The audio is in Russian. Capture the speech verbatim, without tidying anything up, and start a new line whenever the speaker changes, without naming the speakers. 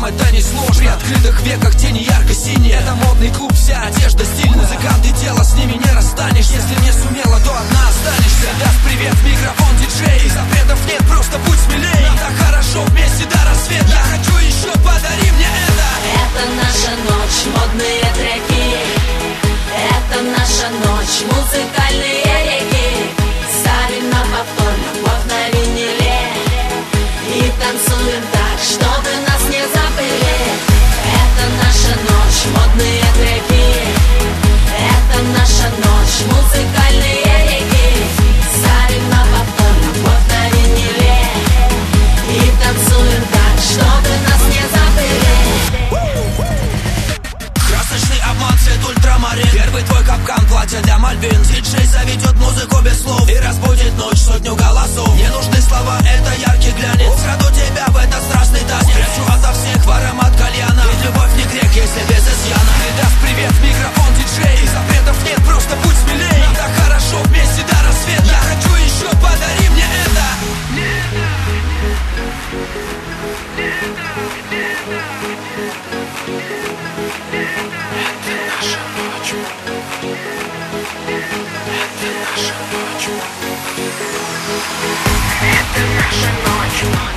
нам это не сложно. При открытых веках тени ярко-синие. Это модный клуб, вся одежда стильная. Музыканты, дело с ними не расстанешься. Если не сумела, то одна останешься. Даст привет, микрофон, диджей. Запретов нет, просто будь смелей. Нам так хорошо вместе до рассвета. Я хочу еще, подари мне это.
Это наша ночь, модные треки. Это наша ночь, музыкальные реки. Ставим на повтор, любовь на виниле. И танцуем так, чтобы нас не забыли. Это наша ночь, модные треки. Это наша ночь, музыкальные реки. Ставим на повтор, любовь на виниле. И танцуем так, чтобы нас не забыли.
Красочный обман, цвет ультрамарин. Первый твой капкан, платье для Мальвин. Диджей заведет музыку без слов и разбудит ночь сотню голосов. Не нужны слова, это яркий глянец. Украду тебя в этот страшный танец. Прячу ото всех в аромат кальяна. Ведь любовь не грех, если без изъяна. Передаст привет, микрофон, диджей. Запретов нет, просто будь смелей. Нам так хорошо вместе до рассвета. Я хочу еще, подари мне это. Это наша ночь. Это наша ночь. Это наша ночь.